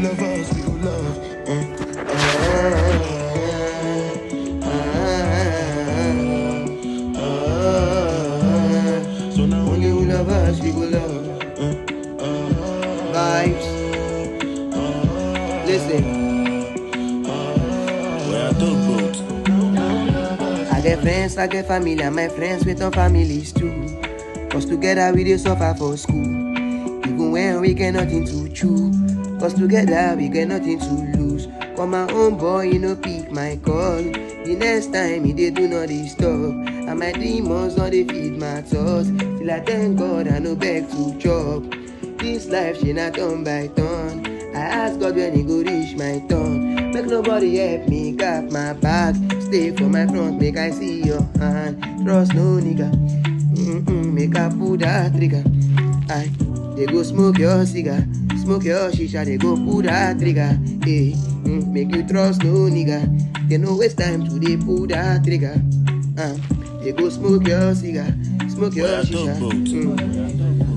love us, we go love. So now only who love us, we go love. Vibes. Listen. Where I talk about. I get friends, I get family, and my friends with no families too. Cause together we dey suffer for school. Even when we get nothing to chew. Cause together we get nothing to lose. But my own boy, you know, pick my call. The next time he dey do not disturb. And my demons not dey feed my thoughts. Till I thank God I no beg to chop. This life she not turn by turn. I ask God when he go reach my turn. Make nobody help me cap my back. Stay for my front, make I see your hand. Trust no nigga. Make I pull that trigger. They go smoke your cigar, smoke your shisha. They go pull that trigger. Hey, make you trust no nigga. They no waste time to they pull that trigger. They go smoke your cigar, smoke your shisha.